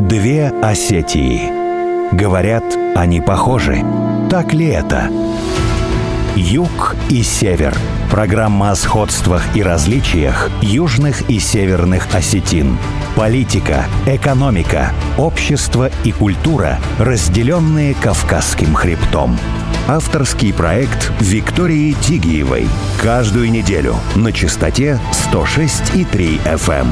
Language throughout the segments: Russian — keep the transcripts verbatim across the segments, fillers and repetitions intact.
Две Осетии. Говорят, они похожи. Так ли это? Юг и север. Программа о сходствах и различиях южных и северных осетин. Политика, экономика, общество и культура, разделенные Кавказским хребтом. Авторский проект Виктории Тигиевой. Каждую неделю на частоте сто шесть и три эф эм.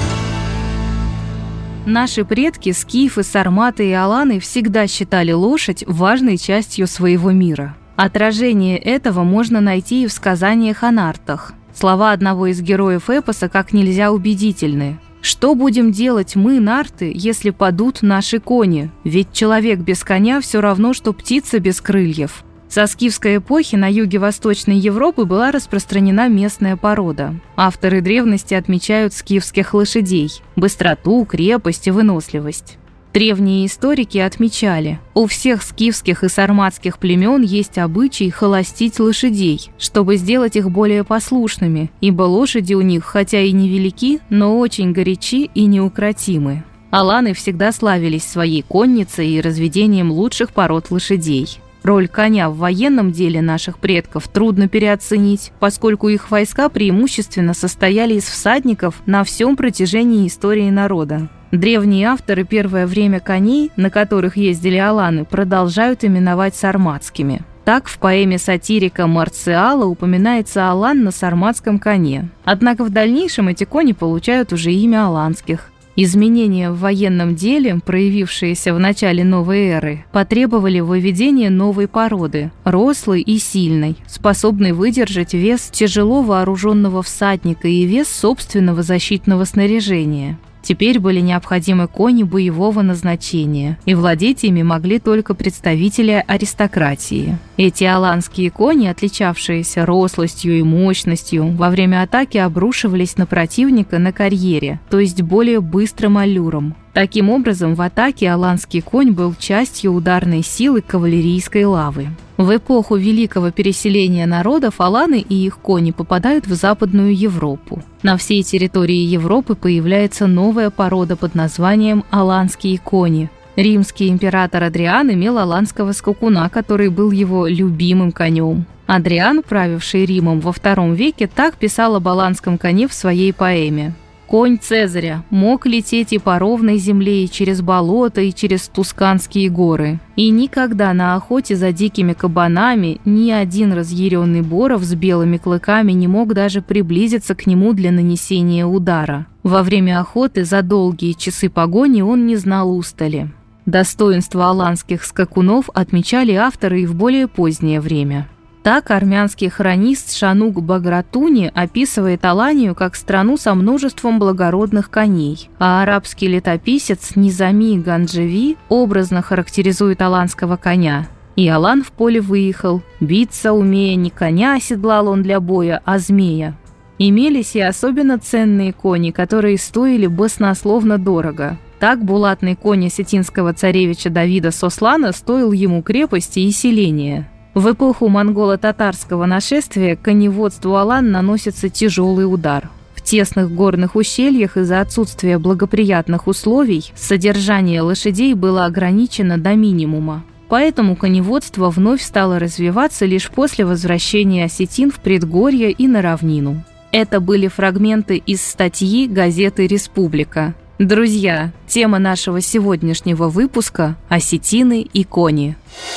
Наши предки, скифы, сарматы и аланы, всегда считали лошадь важной частью своего мира. Отражение этого можно найти и в сказаниях о нартах. Слова одного из героев эпоса как нельзя убедительны. «Что будем делать мы, нарты, если падут наши кони? Ведь человек без коня все равно, что птица без крыльев». Со скифской эпохи на юге Восточной Европы была распространена местная порода. Авторы древности отмечают скифских лошадей – быстроту, крепость и выносливость. Древние историки отмечали, у всех скифских и сарматских племен есть обычай холостить лошадей, чтобы сделать их более послушными, ибо лошади у них хотя и невелики, но очень горячи и неукротимы. Аланы всегда славились своей конницей и разведением лучших пород лошадей. Роль коня в военном деле наших предков трудно переоценить, поскольку их войска преимущественно состояли из всадников на всем протяжении истории народа. Древние авторы первое время коней, на которых ездили аланы, продолжают именовать сарматскими. Так, в поэме сатирика Марциала упоминается алан на сарматском коне. Однако в дальнейшем эти кони получают уже имя аланских. Изменения в военном деле, проявившиеся в начале новой эры, потребовали выведения новой породы – рослой и сильной, способной выдержать вес тяжело вооруженного всадника и вес собственного защитного снаряжения. Теперь были необходимы кони боевого назначения, и владеть ими могли только представители аристократии. Эти аланские кони, отличавшиеся рослостью и мощностью, во время атаки обрушивались на противника на карьере, то есть более быстрым аллюром. Таким образом, в атаке аланский конь был частью ударной силы кавалерийской лавы. В эпоху великого переселения народов аланы и их кони попадают в Западную Европу. На всей территории Европы появляется новая порода под названием аланские кони. Римский император Адриан имел аланского скакуна, который был его любимым конем. Адриан, правивший Римом во втором веке, так писал об аланском коне в своей поэме. «Конь Цезаря мог лететь и по ровной земле, и через болота, и через Тусканские горы. И никогда на охоте за дикими кабанами ни один разъяренный боров с белыми клыками не мог даже приблизиться к нему для нанесения удара. Во время охоты за долгие часы погони он не знал устали». Достоинства аланских скакунов отмечали авторы и в более позднее время. Так армянский хронист Шанук Багратуни описывает Аланию как страну со множеством благородных коней, а арабский летописец Низами Ганджеви образно характеризует аланского коня. «И алан в поле выехал, биться умея, не коня оседлал он для боя, а змея». Имелись и особенно ценные кони, которые стоили баснословно дорого. Так булатный конь осетинского царевича Давида Сослана стоил ему крепости и селения. В эпоху монголо-татарского нашествия коневодству алан наносится тяжелый удар. В тесных горных ущельях из-за отсутствия благоприятных условий содержание лошадей было ограничено до минимума. Поэтому коневодство вновь стало развиваться лишь после возвращения осетин в предгорье и на равнину. Это были фрагменты из статьи газеты «Республика». Друзья, тема нашего сегодняшнего выпуска – осетины и кони.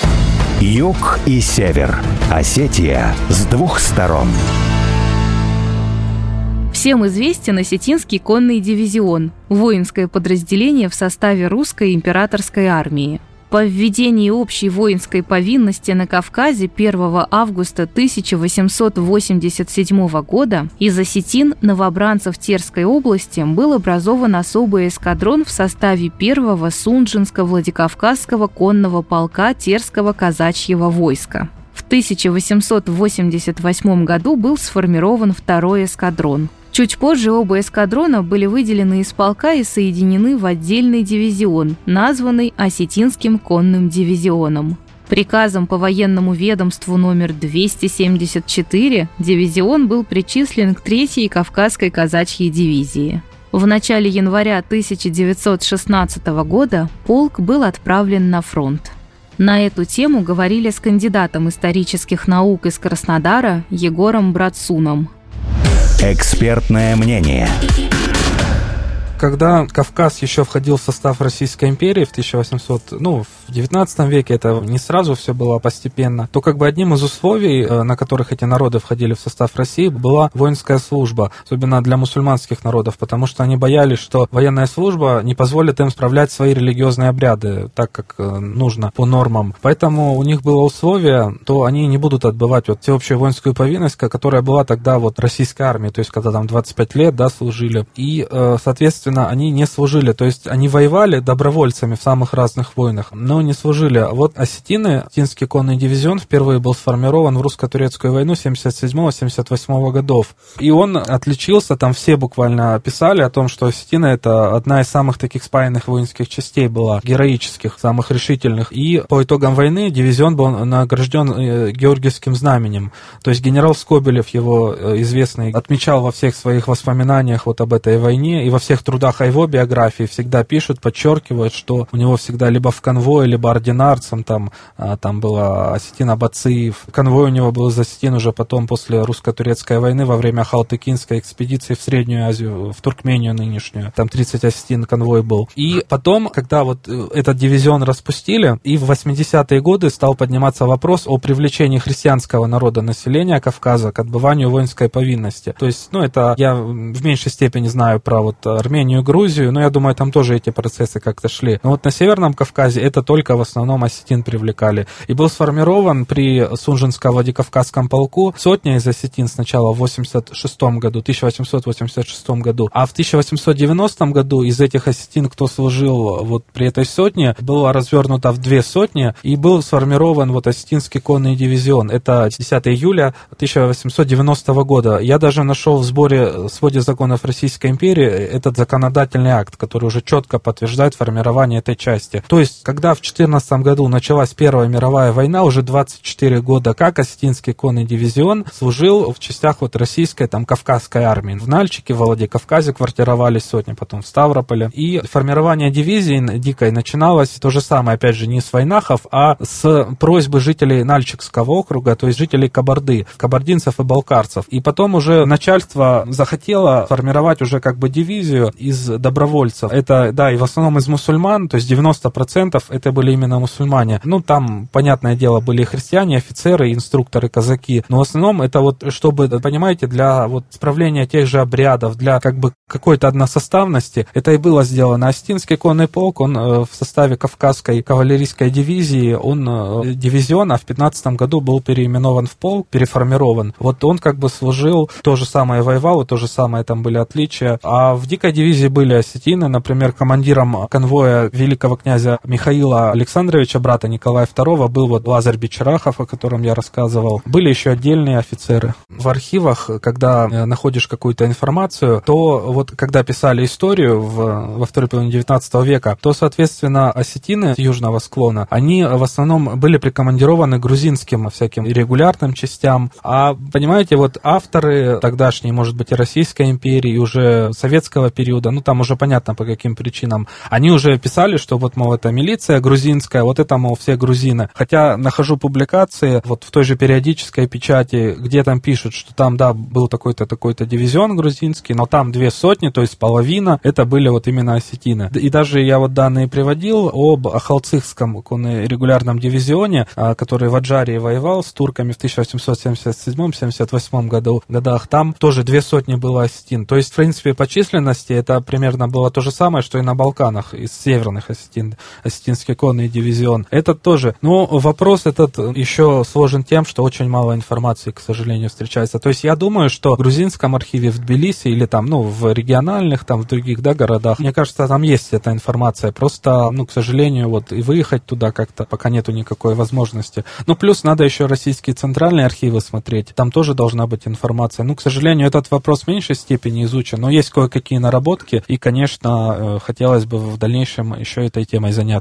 Юг и север. Осетия с двух сторон. Всем известен Осетинский конный дивизион – воинское подразделение в составе русской императорской армии. По введении общей воинской повинности на Кавказе первого августа тысяча восемьсот восемьдесят седьмого года из осетин новобранцев Терской области был образован особый эскадрон в составе первого Сунджинско-Владикавказского конного полка Терского казачьего войска. В тысяча восемьсот восемьдесят восьмом году был сформирован второй эскадрон. Чуть позже оба эскадрона были выделены из полка и соединены в отдельный дивизион, названный Осетинским конным дивизионом. Приказом по военному ведомству номер двести семьдесят четыре дивизион был причислен к третьей Кавказской казачьей дивизии. В начале января тысяча девятьсот шестнадцатого года полк был отправлен на фронт. На эту тему говорили с кандидатом исторических наук из Краснодара Егором Братсуном. Экспертное мнение. Когда Кавказ еще входил в состав Российской империи в тысяча восьмисотом, ну, в девятнадцатом веке, это не сразу все было постепенно, то как бы одним из условий, на которых эти народы входили в состав России, была воинская служба, особенно для мусульманских народов, потому что они боялись, что военная служба не позволит им справлять свои религиозные обряды так, как нужно по нормам. Поэтому у них было условие, то они не будут отбывать вот всеобщую воинскую повинность, которая была тогда вот российской армии, то есть когда там двадцать пять лет, да, служили. И, соответственно, они не служили, то есть они воевали добровольцами в самых разных войнах, но не служили. А вот осетины, осетинский конный дивизион, впервые был сформирован в русско-турецкую войну семьдесят седьмого — семьдесят восьмого годов. И он отличился, там все буквально писали о том, что осетины — это одна из самых таких спаянных воинских частей была, героических, самых решительных. И по итогам войны дивизион был награжден Георгиевским знаменем. То есть генерал Скобелев, его известный, отмечал во всех своих воспоминаниях вот об этой войне и во всех трудах о его биографии всегда пишут, подчеркивают, что у него всегда либо в конвое, либо ординарцем, там, там было Осетин Абациев. Конвой у него был из Осетин уже потом, после русско-турецкой войны, во время Халтыкинской экспедиции в Среднюю Азию, в Туркмению нынешнюю. Там тридцать осетин конвой был. И потом, когда вот этот дивизион распустили, и в восьмидесятые годы стал подниматься вопрос о привлечении христианского народа населения Кавказа к отбыванию воинской повинности. То есть, ну, это я в меньшей степени знаю про вот Армению, Грузию, но я думаю, там тоже эти процессы как-то шли. Но вот на Северном Кавказе это только в основном осетин привлекали. И был сформирован при Сунжинско-Владикавказском полку сотня из осетин сначала в восемьдесят шестом году, тысяча восемьсот восемьдесят шестом году, а в тысяча восемьсот девяностом году из этих осетин, кто служил вот при этой сотне, было развернуто в две сотни и был сформирован вот осетинский конный дивизион. Это десятого июля тысяча восемьсот девяностого года. Я даже нашел в сборе своде законов Российской империи этот закон законодательный акт, который уже четко подтверждает формирование этой части. То есть, когда в две тысячи четырнадцатом году началась Первая мировая война, уже двадцать четыре года как осетинский конный дивизион служил в частях вот российской, там, Кавказской армии. В Нальчике, в Владикавказе квартировались сотни, потом в Ставрополе. И формирование дивизии дикой начиналось то же самое, опять же, не с войнахов, а с просьбы жителей Нальчикского округа, то есть жителей Кабарды, кабардинцев и балкарцев. И потом уже начальство захотело формировать уже как бы дивизию из добровольцев. Это, да, и в основном из мусульман, то есть девяносто процентов это были именно мусульмане. Ну, там, понятное дело, были и христиане, офицеры, инструкторы, казаки, но в основном это вот, чтобы, понимаете, для вот справления тех же обрядов, для как бы какой-то односоставности, это и было сделано. Осетинский конный полк, он э, в составе Кавказской кавалерийской дивизии, он э, дивизион, а в пятнадцатом году был переименован в полк, переформирован. Вот он как бы служил, то же самое воевал, и то же самое там были отличия. А в дикой дивизии были осетины, например, командиром конвоя великого князя Михаила Александровича, брата Николая второго, был вот Лазарь Бичарахов, о котором я рассказывал. Были еще отдельные офицеры. В архивах, когда находишь какую-то информацию, то вот когда писали историю в, во второй половине девятнадцатого века, то, соответственно, осетины с южного склона, они в основном были прикомандированы грузинским всяким регулярным частям. А, понимаете, вот авторы тогдашней, может быть, и Российской империи, и уже советского периода, ну, там уже понятно, по каким причинам, они уже писали, что вот, мол, это милиция грузинская, вот это, мол, все грузины. Хотя нахожу публикации вот в той же периодической печати, где там пишут, что там, да, был такой-то, такой-то дивизион грузинский, но там две сотни, то есть половина, это были вот именно осетины. И даже я вот данные приводил об Ахалцихском регулярном дивизионе, который в Аджарии воевал с турками в тысяча восемьсот семьдесят седьмом — семьдесят восьмом году, годах. Там тоже две сотни было осетин. То есть, в принципе, по численности это примерно было то же самое, что и на Балканах, из северных осетин, осетинский конный дивизион. Это тоже. Но вопрос этот еще сложен тем, что очень мало информации, к сожалению, встречается. То есть я думаю, что в грузинском архиве в Тбилиси или там, ну, в региональных, там, в других, да, городах, мне кажется, там есть эта информация. Просто, ну, к сожалению, вот и выехать туда как-то пока нету никакой возможности. Ну, плюс надо еще российские центральные архивы смотреть. Там тоже должна быть информация. Ну, к сожалению, этот вопрос в меньшей степени изучен, но есть кое-какие наработки, и, конечно, хотелось бы в дальнейшем еще этой темой заняться.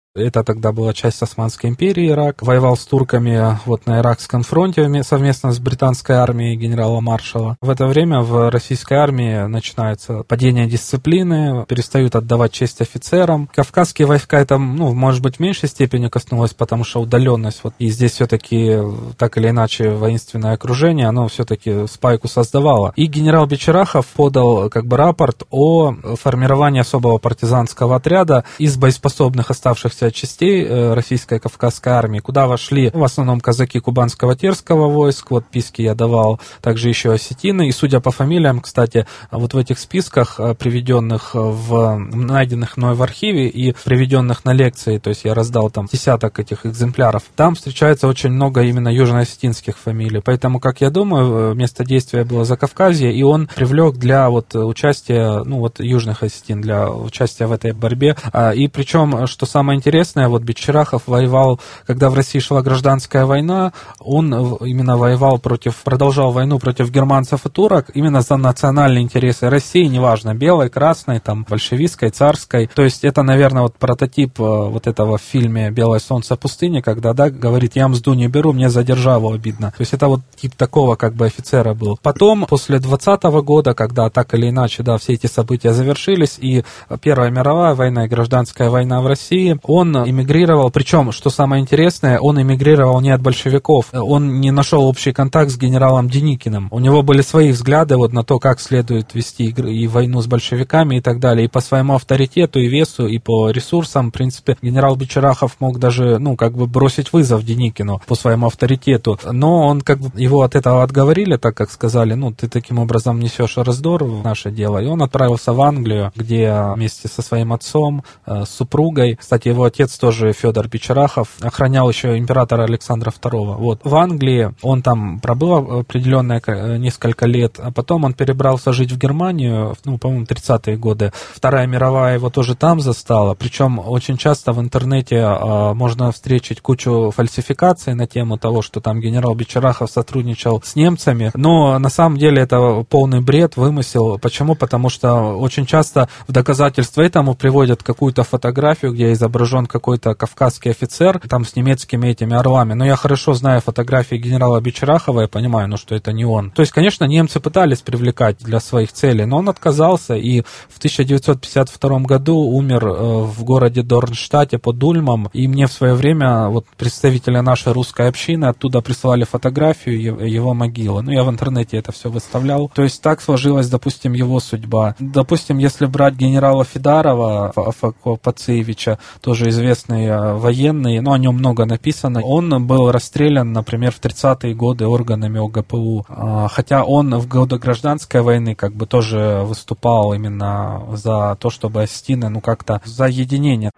Это тогда была часть Османской империи, Ирак. Воевал с турками вот на Иракском фронте совместно с британской армией генерала Маршалла. В это время в российской армии начинается падение дисциплины, перестают отдавать честь офицерам. Кавказские войска это, ну, может быть, в меньшей степени коснулось, потому что удаленность, вот, и здесь все-таки так или иначе воинственное окружение, оно все-таки спайку создавало. И генерал Бичарахов подал как бы рапорт о формировании особого партизанского отряда из боеспособных оставшихся частей российской Кавказской армии, куда вошли в основном казаки Кубанского терского войск, вот списки я давал, также еще осетины, и судя по фамилиям, кстати, вот в этих списках, приведенных в, найденных мной в архиве и приведенных на лекции, то есть я раздал там десяток этих экземпляров, там встречается очень много именно южноосетинских фамилий, поэтому, как я думаю, место действия было Закавказье, и он привлек для вот участия, ну вот южных осетин, для участия в этой борьбе, и причем, что самое интересное, Интересное, вот Бичарахов воевал, когда в России шла гражданская война, он именно воевал против, продолжал войну против германцев и турок именно за национальные интересы России, неважно, белой, красной, там, большевистской, царской. То есть это, наверное, вот прототип вот этого в фильме «Белое солнце пустыни», когда, да, говорит, я мзду не беру, мне за державу обидно. То есть это вот тип такого как бы офицера был. Потом, после двадцатого года, когда так или иначе, да, все эти события завершились, и Первая мировая война, и гражданская война в России, он Он эмигрировал, причем, что самое интересное, он эмигрировал не от большевиков, он не нашел общий контакт с генералом Деникиным. У него были свои взгляды вот на то, как следует вести и войну с большевиками и так далее. И по своему авторитету и весу, и по ресурсам, в принципе, генерал Бичарахов мог даже, ну, как бы бросить вызов Деникину по своему авторитету. Но он, как бы, его от этого отговорили, так как сказали, ну, ты таким образом несешь раздор в наше дело. И он отправился в Англию, где вместе со своим отцом, с супругой, кстати, его отец тоже, Федор Бичарахов, охранял еще императора Александра второго. Вот. В Англии он там пробыл определенное несколько лет, а потом он перебрался жить в Германию, ну, по-моему, тридцатые годы. Вторая мировая его тоже там застала, причем очень часто в интернете а, можно встретить кучу фальсификаций на тему того, что там генерал Бичарахов сотрудничал с немцами, но на самом деле это полный бред, вымысел. Почему? Потому что очень часто в доказательство этому приводят какую-то фотографию, где изображен какой-то кавказский офицер, там с немецкими этими орлами. Но я хорошо знаю фотографии генерала Бичарахова, я понимаю, ну, что это не он. То есть, конечно, немцы пытались привлекать для своих целей, но он отказался, и в тысяча девятьсот пятьдесят втором году умер в городе Дорнштадте под Ульмом, и мне в свое время вот представители нашей русской общины оттуда прислали фотографию его могилы. Ну, я в интернете это все выставлял. То есть, так сложилась, допустим, его судьба. Допустим, если брать генерала Федарова, Афако Пациевича, тоже известный военный, но о нем много написано. Он был расстрелян, например, в тридцатые годы органами ОГПУ, хотя он в годы гражданской войны как бы тоже выступал именно за то, чтобы осетины, ну, как-то за единение.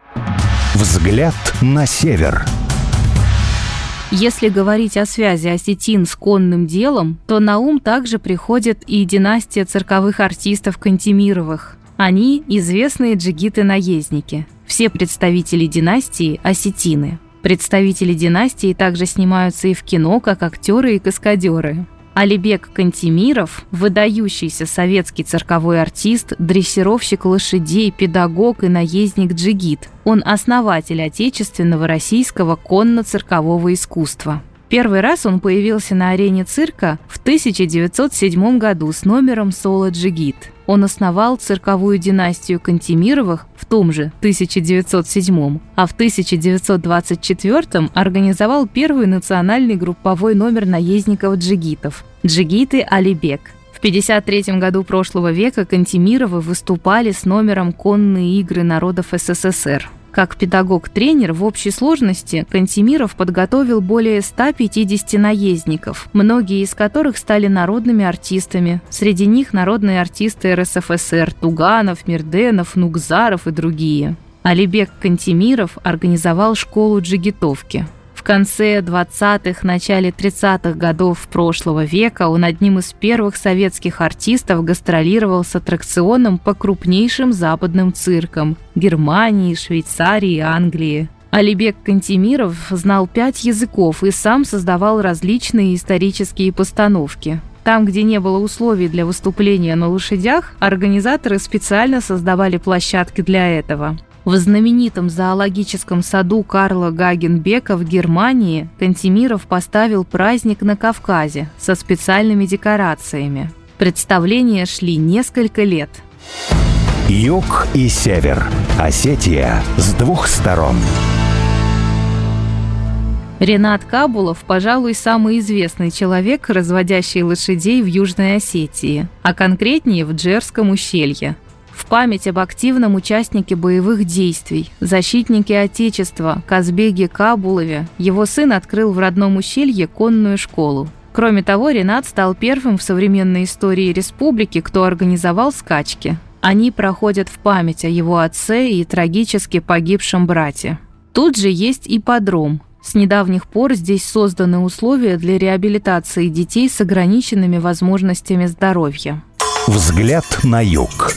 Взгляд на север. Если говорить о связи осетин с конным делом, то на ум также приходит и династия цирковых артистов Кантемировых. Они – известные джигиты-наездники. Все представители династии – осетины. Представители династии также снимаются и в кино, как актеры и каскадеры. Алибек Кантемиров – выдающийся советский цирковой артист, дрессировщик лошадей, педагог и наездник-джигит. Он основатель отечественного российского конно-циркового искусства. Первый раз он появился на арене цирка в тысяча девятьсот седьмом году с номером «Соло-джигит». Он основал цирковую династию Кантемировых в том же тысяча девятьсот седьмом, а в тысяча девятьсот двадцать четвёртом организовал первый национальный групповой номер наездников-джигитов – «Джигиты Алибек». В пятьдесят третьем году прошлого века Кантемировы выступали с номером «Конные игры народов СССР». Как педагог-тренер в общей сложности Кантемиров подготовил более ста пятидесяти наездников, многие из которых стали народными артистами. Среди них народные артисты РСФСР Туганов, Мирденов, Нугзаров и другие. Алибек Кантемиров организовал школу джигитовки. В конце двадцатых, начале тридцатых годов прошлого века он одним из первых советских артистов гастролировал с аттракционом по крупнейшим западным циркам – Германии, Швейцарии и Англии. Алибек Кантемиров знал пять языков и сам создавал различные исторические постановки. Там, где не было условий для выступления на лошадях, организаторы специально создавали площадки для этого. В знаменитом зоологическом саду Карла Гагенбека в Германии Кантемиров поставил праздник на Кавказе со специальными декорациями. Представления шли несколько лет. Юг и север. Осетия с двух сторон. Ренат Кабулов, пожалуй, самый известный человек, разводящий лошадей в Южной Осетии, а конкретнее в Джерском ущелье. В память об активном участнике боевых действий, защитнике Отечества Казбеге Кабулове, его сын открыл в родном ущелье конную школу. Кроме того, Ренат стал первым в современной истории республики, кто организовал скачки. Они проходят в память о его отце и трагически погибшем брате. Тут же есть ипподром. С недавних пор здесь созданы условия для реабилитации детей с ограниченными возможностями здоровья. Взгляд на юг.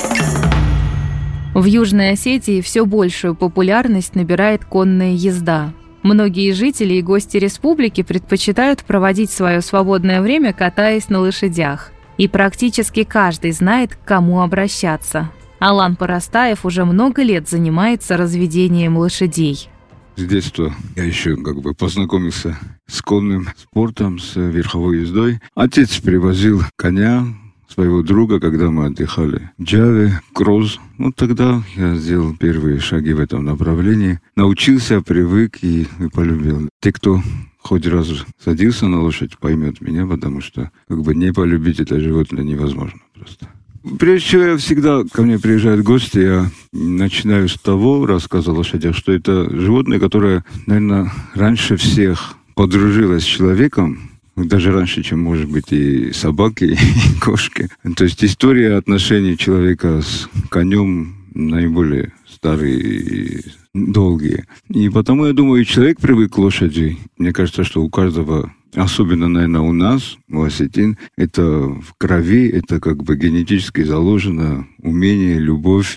В Южной Осетии все большую популярность набирает конная езда. Многие жители и гости республики предпочитают проводить свое свободное время, катаясь на лошадях. И практически каждый знает, к кому обращаться. Алан Поростаев уже много лет занимается разведением лошадей. С детства я еще как бы познакомился с конным спортом, с верховой ездой. Отец привозил коня своего друга, когда мы отдыхали в Джаве, Кроз. Вот тогда я сделал первые шаги в этом направлении. Научился, привык и, и полюбил. Те, кто хоть раз садился на лошадь, поймет меня, потому что как бы не полюбить это животное невозможно просто. Прежде всего, я всегда, ко мне приезжают гости, я начинаю с того рассказа о лошадях, что это животное, которое, наверное, раньше всех подружилось с человеком, даже раньше, чем, может быть, и собаки, и кошки. То есть история отношений человека с конем наиболее старые и долгие. И потому, я думаю, человек привык к лошади. Мне кажется, что у каждого, особенно, наверное, у нас, у осетин, это в крови, это как бы генетически заложено умение, любовь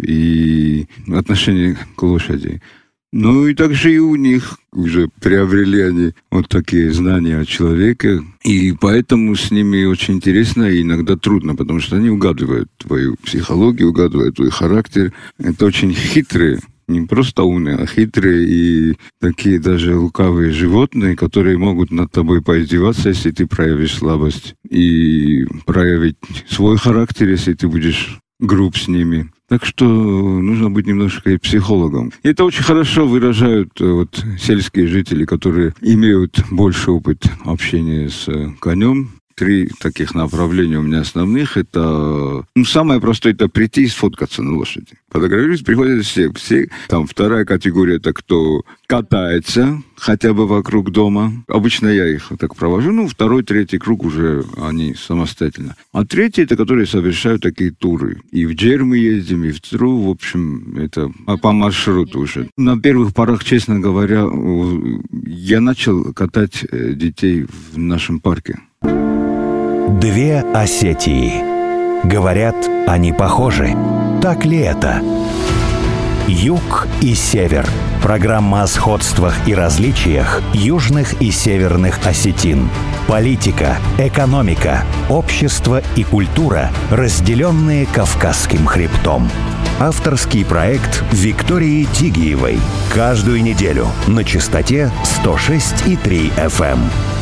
и отношение к лошади. Ну и также и у них уже приобрели они вот такие знания о человеке. И поэтому с ними очень интересно и иногда трудно, потому что они угадывают твою психологию, угадывают твой характер. Это очень хитрые, не просто умные, а хитрые и такие даже лукавые животные, которые могут над тобой поиздеваться, если ты проявишь слабость, и проявить свой характер, если ты будешь груб с ними. Так что нужно быть немножко и психологом. И это очень хорошо выражают вот сельские жители, которые имеют больше опыт общения с конем. Три таких направления у меня основных. Это, ну, самое простое, это прийти и сфоткаться на лошади. Фотографируются, приходят все. все. Там вторая категория, это кто катается хотя бы вокруг дома. Обычно я их так провожу. Ну, второй, третий круг уже они самостоятельно. А третий, это которые совершают такие туры. И в Джер мы ездим, и в Цру. В общем, это по маршруту уже. На первых порах, честно говоря, я начал катать детей в нашем парке. Две Осетии. Говорят, они похожи. Так ли это? Юг и север. Программа о сходствах и различиях южных и северных осетин. Политика, экономика, общество и культура, разделенные Кавказским хребтом. Авторский проект Виктории Тигиевой. Каждую неделю на частоте сто шесть и три эф эм.